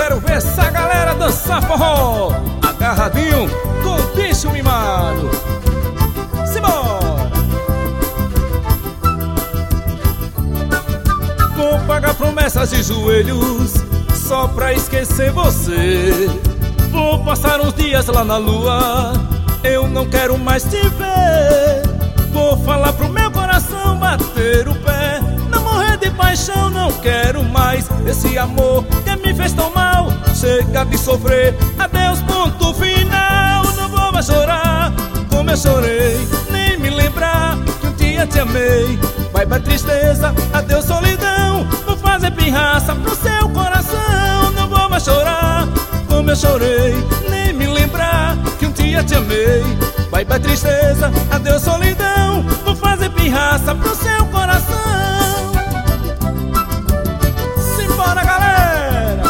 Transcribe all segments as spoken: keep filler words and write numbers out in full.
quero ver essa galera dançar forró agarradinho com o bicho mimado. Simbora! Vou pagar promessas de joelhos só pra esquecer você. Vou passar uns dias lá na lua, eu não quero mais te ver. Vou falar pro meu coração bater o pé, não morrer de paixão, não quero mais esse amor que me fez tão mal. Chega de sofrer, adeus, ponto final. Não vou mais chorar como eu chorei, nem me lembrar que um dia te amei. Bye bye tristeza, adeus solidão, vou fazer pirraça pro seu coração. Não vou mais chorar como eu chorei, nem me lembrar que um dia te amei. Bye bye tristeza, adeus solidão, vou fazer pirraça pro seu coração. Simbora, galera!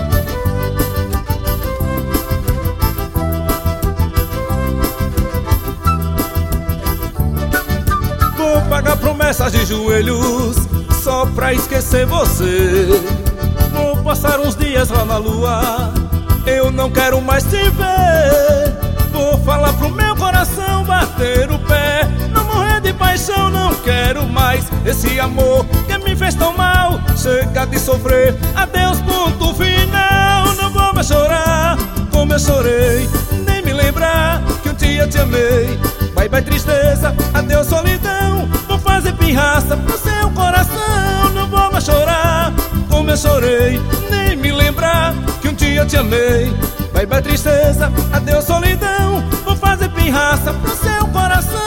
Vou pagar promessas de joelhos só pra esquecer você. Vou passar uns dias lá na lua, eu não quero mais te ver. Vou falar pro meu coração bater o pé, não morrer de paixão, não quero mais esse amor que me fez tão mal. Chega de sofrer, adeus, ponto final. Não vou mais chorar como eu chorei, nem me lembrar que um dia te amei. Bye bye tristeza, adeus solidão, vou fazer pirraça pro seu coração. Não vou mais chorar como eu chorei, nem me lembrar que um dia te amei. Bye bye tristeza, adeus solidão, vou fazer pirraça pro seu coração.